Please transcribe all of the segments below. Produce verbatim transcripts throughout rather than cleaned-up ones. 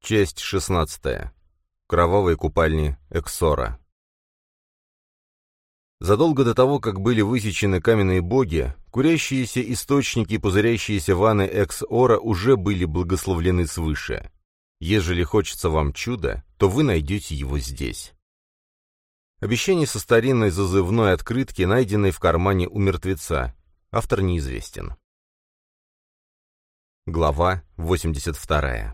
Часть шестнадцатая. Кровавые купальни Эксора. Задолго до того, как были высечены каменные боги, курящиеся источники и пузырящиеся ванны Эксора уже были благословлены свыше. Ежели хочется вам чуда, то вы найдете его здесь. Обещание со старинной зазывной открытки, найденной в кармане у мертвеца. Автор неизвестен. Глава восемьдесят вторая.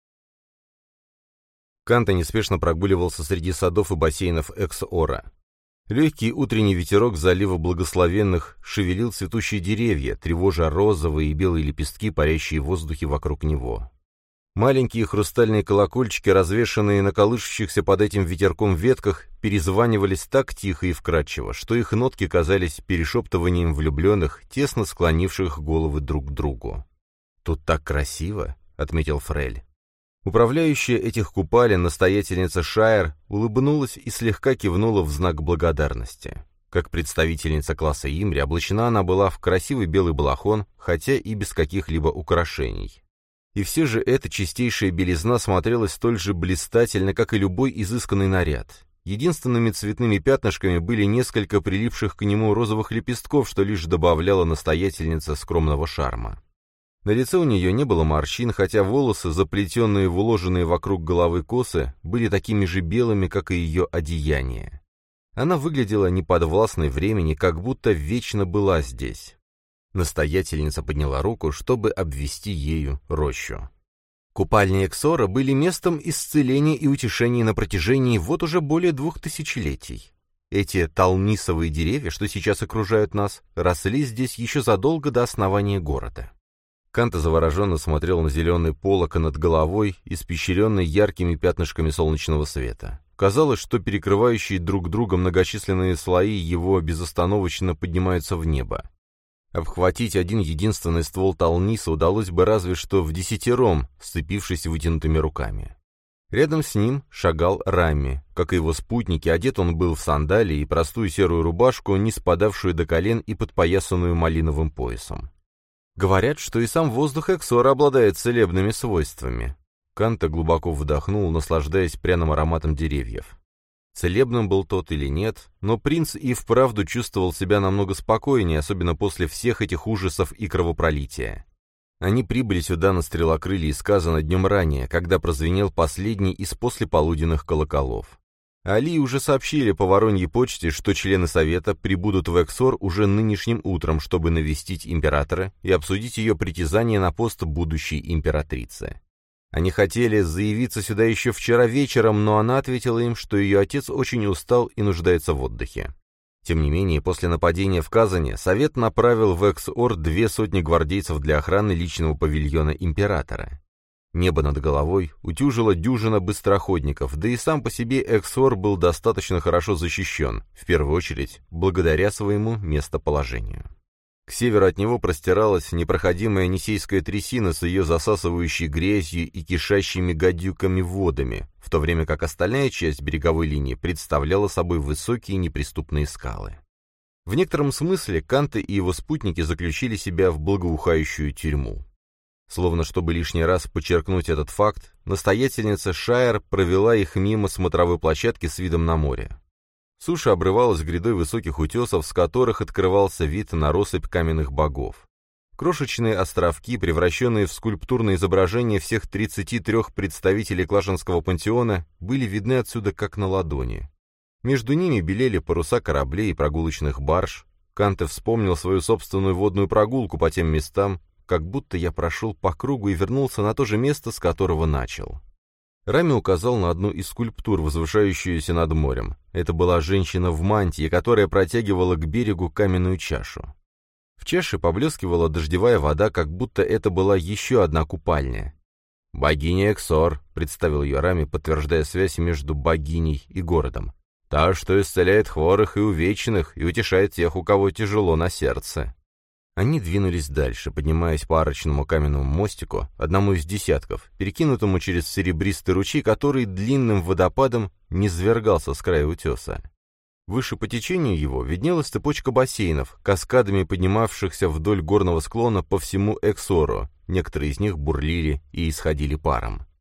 Канта неспешно прогуливался среди садов и бассейнов Эксора. Легкий утренний ветерок залива благословенных шевелил цветущие деревья, тревожа розовые и белые лепестки, парящие в воздухе вокруг него. Маленькие хрустальные колокольчики, развешанные на колышущихся под этим ветерком ветках, перезванивались так тихо и вкрадчиво, что их нотки казались перешептыванием влюбленных, тесно склонивших головы друг к другу. «Тут так красиво», — отметил Фрель. Управляющая этих купалин, настоятельница Шайер, улыбнулась и слегка кивнула в знак благодарности. Как представительница класса Имри, облачена она была в красивый белый балахон, хотя и без каких-либо украшений. И все же эта чистейшая белизна смотрелась столь же блистательно, как и любой изысканный наряд. Единственными цветными пятнышками были несколько прилипших к нему розовых лепестков, что лишь добавляла настоятельница скромного шарма. На лице у нее не было морщин, хотя волосы, заплетенные в уложенные вокруг головы косы, были такими же белыми, как и ее одеяние. Она выглядела неподвластной времени, как будто вечно была здесь. Настоятельница подняла руку, чтобы обвести ею рощу. Купальни Эксора были местом исцеления и утешения на протяжении вот уже более двух тысячелетий. Эти талмисовые деревья, что сейчас окружают нас, росли здесь еще задолго до основания города. Канта завороженно смотрел на зеленый полог над головой, испещренный яркими пятнышками солнечного света. Казалось, что перекрывающие друг друга многочисленные слои его безостановочно поднимаются в небо. Обхватить один единственный ствол талниса удалось бы разве что вдесятером, сцепившись вытянутыми руками. Рядом с ним шагал Рамми. Как и его спутники, одет он был в сандалии и простую серую рубашку, не спадавшую до колен и подпоясанную малиновым поясом. Говорят, что и сам воздух Эксора обладает целебными свойствами. Канта глубоко вдохнул, наслаждаясь пряным ароматом деревьев. Целебным был тот или нет, но принц и вправду чувствовал себя намного спокойнее, особенно после всех этих ужасов и кровопролития. Они прибыли сюда на стрелокрылье, сказано днем ранее, когда прозвенел последний из послеполуденных колоколов. Али уже сообщили по Вороньей почте, что члены Совета прибудут в Эксор уже нынешним утром, чтобы навестить императора и обсудить ее притязание на пост будущей императрицы. Они хотели заявиться сюда еще вчера вечером, но она ответила им, что ее отец очень устал и нуждается в отдыхе. Тем не менее, после нападения в Казани Совет направил в Эксор две сотни гвардейцев для охраны личного павильона императора. Небо над головой утюжила дюжина быстроходников, да и сам по себе Эксор был достаточно хорошо защищен, в первую очередь, благодаря своему местоположению. К северу от него простиралась непроходимая Нисейская трясина с ее засасывающей грязью и кишащими гадюками водами, в то время как остальная часть береговой линии представляла собой высокие неприступные скалы. В некотором смысле Канта и его спутники заключили себя в благоухающую тюрьму. Словно чтобы лишний раз подчеркнуть этот факт, настоятельница Шайер провела их мимо смотровой площадки с видом на море. Суша обрывалась грядой высоких утесов, с которых открывался вид на россыпь каменных богов. Крошечные островки, превращенные в скульптурное изображение всех тридцати трёх представителей Клашенского пантеона, были видны отсюда как на ладони. Между ними белели паруса кораблей и прогулочных барж. Канте вспомнил свою собственную водную прогулку по тем местам, как будто я прошел по кругу и вернулся на то же место, с которого начал. Рами указал на одну из скульптур, возвышающуюся над морем. Это была женщина в мантии, которая протягивала к берегу каменную чашу. В чаше поблескивала дождевая вода, как будто это была еще одна купальня. «Богиня Эксор», — представил ее Рами, подтверждая связь между богиней и городом. «Та, что исцеляет хворых и увечных, и утешает тех, у кого тяжело на сердце». Они двинулись дальше, поднимаясь по арочному каменному мостику, одному из десятков, перекинутому через серебристый ручей, который длинным водопадом низвергался с края утеса. Выше по течению его виднелась цепочка бассейнов, каскадами поднимавшихся вдоль горного склона по всему Эксору, некоторые из них бурлили и исходили паром.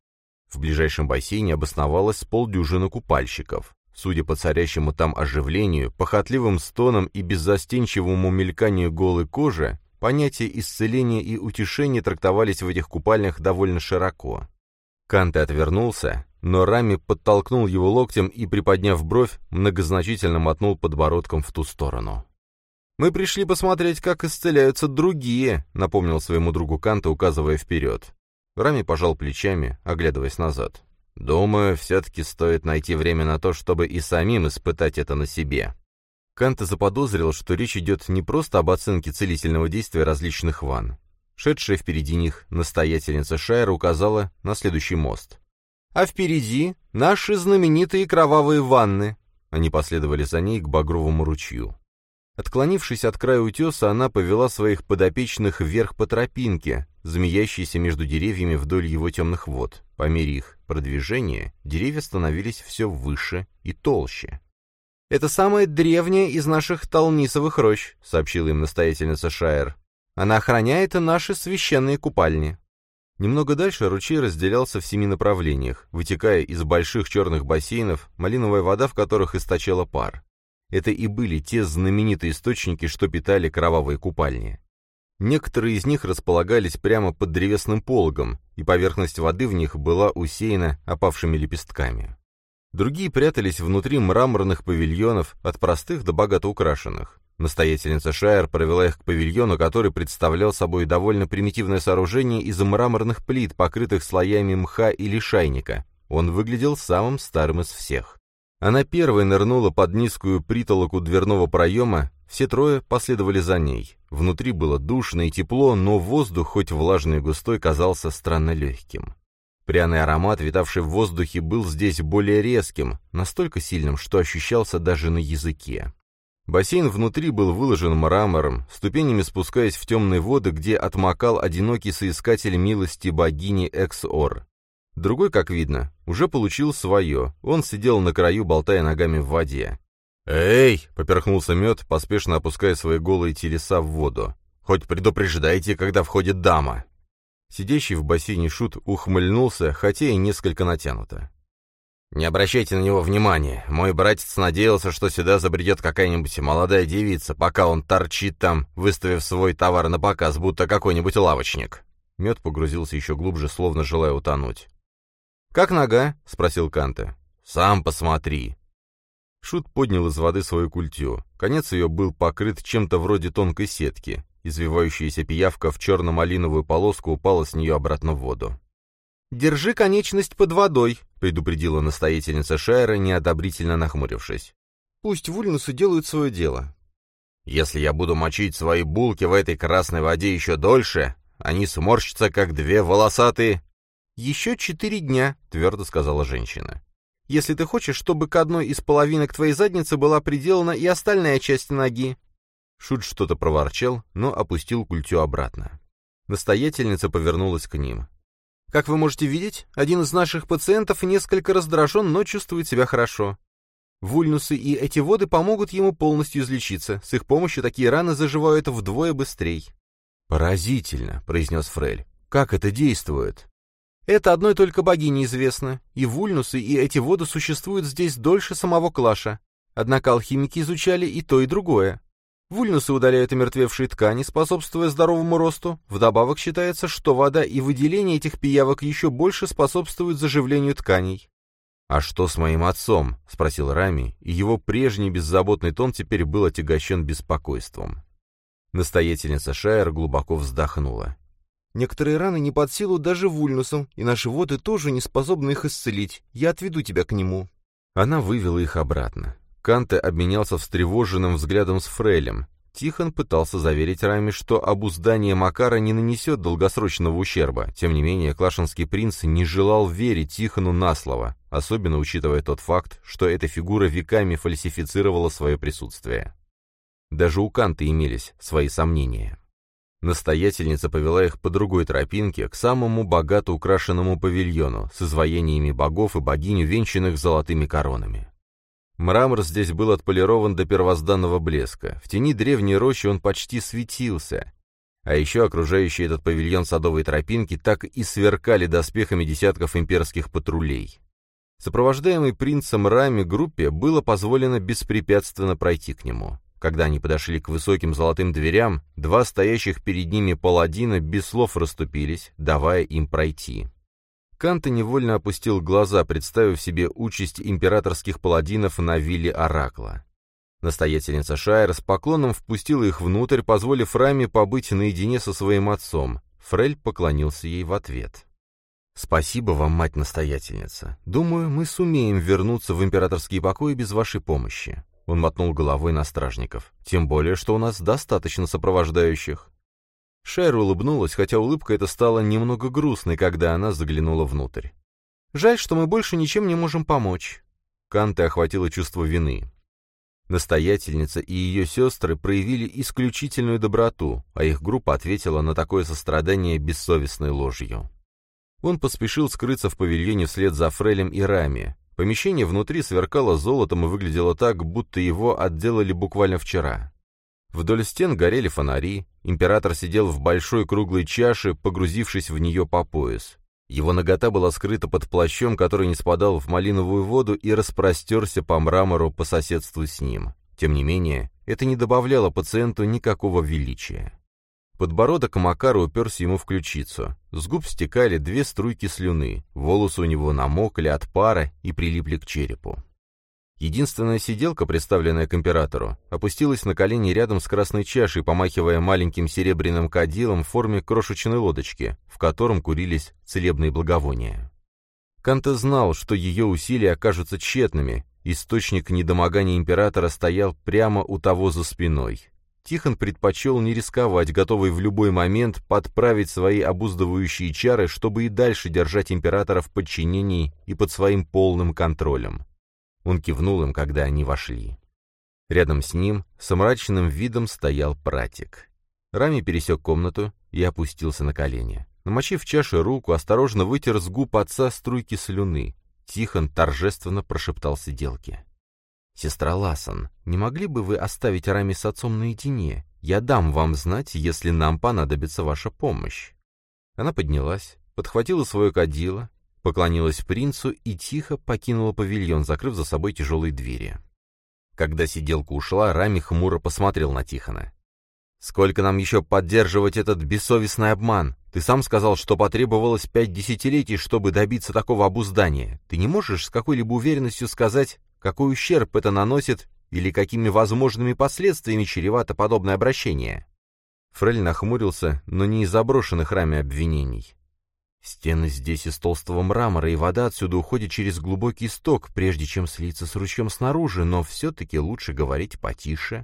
В ближайшем бассейне обосновалось с полдюжины купальщиков. Судя по царящему там оживлению, похотливым стонам и беззастенчивому мельканию голой кожи, понятия исцеления и утешения трактовались в этих купальнях довольно широко. Канте отвернулся, но Рами подтолкнул его локтем и, приподняв бровь, многозначительно мотнул подбородком в ту сторону. «Мы пришли посмотреть, как исцеляются другие», — напомнил своему другу Канте, указывая вперед. Рами пожал плечами, оглядываясь назад. «Думаю, все-таки стоит найти время на то, чтобы и самим испытать это на себе». Канте заподозрил, что речь идет не просто об оценке целительного действия различных ванн. Шедшая впереди них настоятельница Шайера указала на следующий мост. «А впереди наши знаменитые кровавые ванны». Они последовали за ней к багровому ручью. Отклонившись от края утеса, она повела своих подопечных вверх по тропинке, змеящейся между деревьями вдоль его темных вод. По мере их продвижения деревья становились все выше и толще. «Это самая древняя из наших талнисовых рощ», — сообщила им настоятельница Шайер. «Она охраняет наши священные купальни». Немного дальше ручей разделялся в семи направлениях, вытекая из больших черных бассейнов, малиновая вода в которых источала пар. Это и были те знаменитые источники, что питали кровавые купальни. Некоторые из них располагались прямо под древесным пологом, и поверхность воды в них была усеяна опавшими лепестками. Другие прятались внутри мраморных павильонов, от простых до богато украшенных. Настоятельница Шайер провела их к павильону, который представлял собой довольно примитивное сооружение из мраморных плит, покрытых слоями мха и лишайника. Он выглядел самым старым из всех. Она первой нырнула под низкую притолоку дверного проема, все трое последовали за ней. Внутри было душно и тепло, но воздух, хоть влажный и густой, казался странно легким. Пряный аромат, витавший в воздухе, был здесь более резким, настолько сильным, что ощущался даже на языке. Бассейн внутри был выложен мрамором, ступенями спускаясь в темные воды, где отмокал одинокий соискатель милости богини Экс-Ор. Другой, как видно, уже получил свое, он сидел на краю, болтая ногами в воде. «Эй!» — поперхнулся Мед, поспешно опуская свои голые телеса в воду. «Хоть предупреждайте, когда входит дама!» Сидящий в бассейне Шут ухмыльнулся, хотя и несколько натянуто. «Не обращайте на него внимания. Мой братец надеялся, что сюда забредет какая-нибудь молодая девица, пока он торчит там, выставив свой товар на показ, будто какой-нибудь лавочник». Мед погрузился еще глубже, словно желая утонуть. «Как нога?» — спросил Канте. «Сам посмотри». Шут поднял из воды свою культю. Конец ее был покрыт чем-то вроде тонкой сетки. Извивающаяся пиявка в черно-малиновую полоску упала с нее обратно в воду. «Держи конечность под водой», — предупредила настоятельница Шайера, неодобрительно нахмурившись. «Пусть вульнусы делают свое дело». «Если я буду мочить свои булки в этой красной воде еще дольше, они сморщатся, как две волосатые...» «Еще четыре дня», — твердо сказала женщина. «Если ты хочешь, чтобы к одной из половинок твоей задницы была приделана и остальная часть ноги». Шут что-то проворчал, но опустил культю обратно. Настоятельница повернулась к ним. «Как вы можете видеть, один из наших пациентов несколько раздражен, но чувствует себя хорошо. Вульнусы и эти воды помогут ему полностью излечиться. С их помощью такие раны заживают вдвое быстрей». «Поразительно», — произнес Фрель. «Как это действует?» «Это одной только богине известно. И вульнусы, и эти воды существуют здесь дольше самого Клаша. Однако алхимики изучали и то, и другое. Вульнусы удаляют омертвевшие ткани, способствуя здоровому росту. Вдобавок считается, что вода и выделение этих пиявок еще больше способствуют заживлению тканей». «А что с моим отцом?» — спросил Рами, и его прежний беззаботный тон теперь был отягощен беспокойством. Настоятельница Шайер глубоко вздохнула. «Некоторые раны не под силу даже вульнусам, и наши воды тоже не способны их исцелить. Я отведу тебя к нему». Она вывела их обратно. Канте обменялся встревоженным взглядом с Фрелем. Тихон пытался заверить Рами, что обуздание Макара не нанесет долгосрочного ущерба. Тем не менее, клашинский принц не желал верить Тихону на слово, особенно учитывая тот факт, что эта фигура веками фальсифицировала свое присутствие. Даже у Канте имелись свои сомнения. Настоятельница повела их по другой тропинке к самому богато украшенному павильону с изваяниями богов и богинь, увенчанных золотыми коронами. Мрамор здесь был отполирован до первозданного блеска. В тени древней рощи он почти светился. А еще окружающие этот павильон садовой тропинки так и сверкали доспехами десятков имперских патрулей. Сопровождаемой принцем Рами группе было позволено беспрепятственно пройти к нему. Когда они подошли к высоким золотым дверям, два стоящих перед ними паладина без слов расступились, давая им пройти. Канте невольно опустил глаза, представив себе участь императорских паладинов на вилле Оракла. Настоятельница Шайер с поклоном впустила их внутрь, позволив Раме побыть наедине со своим отцом. Фрель поклонился ей в ответ. «Спасибо вам, мать-настоятельница. Думаю, мы сумеем вернуться в императорские покои без вашей помощи». Он мотнул головой на стражников. «Тем более, что у нас достаточно сопровождающих». Шайер улыбнулась, хотя улыбка эта стала немного грустной, когда она заглянула внутрь. «Жаль, что мы больше ничем не можем помочь». Канте охватило чувство вины. Настоятельница и ее сестры проявили исключительную доброту, а их группа ответила на такое сострадание бессовестной ложью. Он поспешил скрыться в павильоне вслед за Фрелем и Рами. Помещение внутри сверкало золотом и выглядело так, будто его отделали буквально вчера. Вдоль стен горели фонари, император сидел в большой круглой чаше, погрузившись в нее по пояс. Его нагота была скрыта под плащом, который не спадал в малиновую воду и распростерся по мрамору по соседству с ним. Тем не менее, это не добавляло пациенту никакого величия. Подбородок Макара уперся ему в ключицу. С губ стекали две струйки слюны, волосы у него намокли от пара и прилипли к черепу. Единственная сиделка, представленная к императору, опустилась на колени рядом с красной чашей, помахивая маленьким серебряным кадилом в форме крошечной лодочки, в котором курились целебные благовония. Канте знал, что ее усилия окажутся тщетными, источник недомогания императора стоял прямо у того за спиной. Тихон предпочел не рисковать, готовый в любой момент подправить свои обуздывающие чары, чтобы и дальше держать императора в подчинении и под своим полным контролем. Он кивнул им, когда они вошли. Рядом с ним с мрачным видом стоял пратик. Рами пересек комнату и опустился на колени. Намочив в чаше руку, осторожно вытер с губ отца струйки слюны. Тихон торжественно прошептал сиделке. «Сестра Лассон, не могли бы вы оставить Рами с отцом наедине? Я дам вам знать, если нам понадобится ваша помощь». Она поднялась, подхватила свое кадило, поклонилась принцу и тихо покинула павильон, закрыв за собой тяжелые двери. Когда сиделка ушла, Рами хмуро посмотрел на Тихона. «Сколько нам еще поддерживать этот бессовестный обман? Ты сам сказал, что потребовалось пять десятилетий, чтобы добиться такого обуздания. Ты не можешь с какой-либо уверенностью сказать, какой ущерб это наносит или какими возможными последствиями чревато подобное обращение?» Фрель нахмурился, но не из заброшенных Рами обвинений. «Стены здесь из толстого мрамора, и вода отсюда уходит через глубокий сток, прежде чем слиться с ручьем снаружи, но все-таки лучше говорить потише».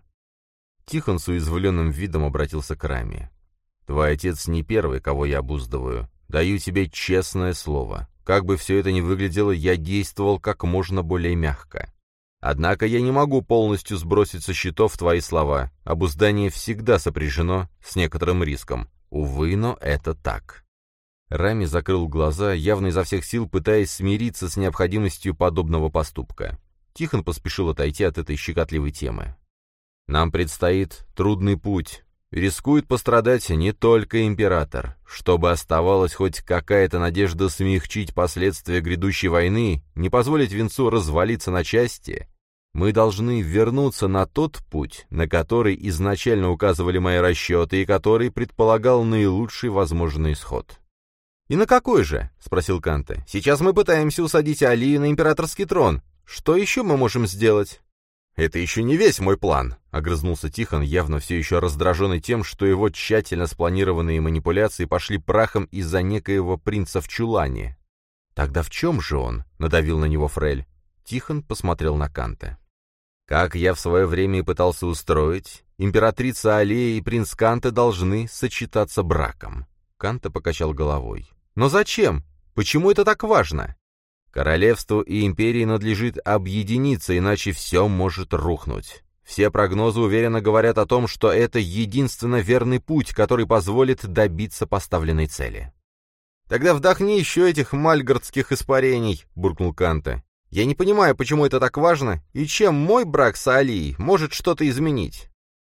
Тихон с уязвленным видом обратился к Раме. «Твой отец не первый, кого я обуздываю. Даю тебе честное слово. Как бы все это ни выглядело, я действовал как можно более мягко. Однако я не могу полностью сбросить со счетов твои слова. Обуздание всегда сопряжено с некоторым риском. Увы, но это так». Рами закрыл глаза, явно изо всех сил пытаясь смириться с необходимостью подобного поступка. Тихон поспешил отойти от этой щекотливой темы. «Нам предстоит трудный путь. Рискует пострадать не только император. Чтобы оставалась хоть какая-то надежда смягчить последствия грядущей войны, не позволить венцу развалиться на части, мы должны вернуться на тот путь, на который изначально указывали мои расчеты и который предполагал наилучший возможный исход». «И на какой же?» — спросил Канте. «Сейчас мы пытаемся усадить Алию на императорский трон. Что еще мы можем сделать?» «Это еще не весь мой план», — огрызнулся Тихон, явно все еще раздраженный тем, что его тщательно спланированные манипуляции пошли прахом из-за некоего принца в чулане. «Тогда в чем же он?» — надавил на него Фрель. Тихон посмотрел на Канте. «Как я в свое время и пытался устроить, императрица Алия и принц Канте должны сочетаться браком». Канте покачал головой. «Но зачем? Почему это так важно? Королевству и империи надлежит объединиться, иначе все может рухнуть. Все прогнозы уверенно говорят о том, что это единственно верный путь, который позволит добиться поставленной цели». «Тогда вдохни еще этих мальгардских испарений», — буркнул Канте. «Я не понимаю, почему это так важно, и чем мой брак с Алией может что-то изменить».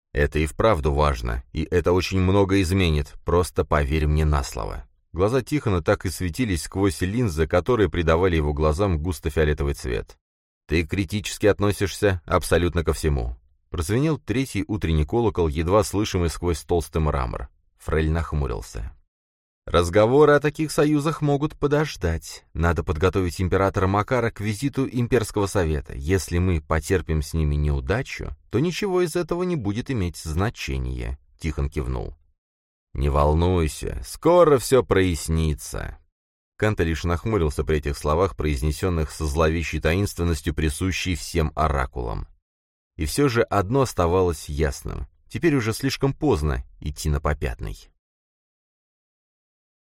Это и вправду важно, и это очень много изменит, просто поверь мне на слово. Глаза Тихона так и светились сквозь линзы, которые придавали его глазам густо-фиолетовый цвет. Ты критически относишься абсолютно ко всему. Прозвенел третий утренний колокол, едва слышимый сквозь толстый мрамор. Фрель нахмурился. Разговоры о таких союзах могут подождать. Надо подготовить императора Макара к визиту имперского совета. Если мы потерпим с ними неудачу, то ничего из этого не будет иметь значения. Тихон кивнул. Не волнуйся, скоро все прояснится. Канта лишь нахмурился при этих словах, произнесенных со зловещей таинственностью, присущей всем оракулам. И все же одно оставалось ясным. Теперь уже слишком поздно идти на попятный.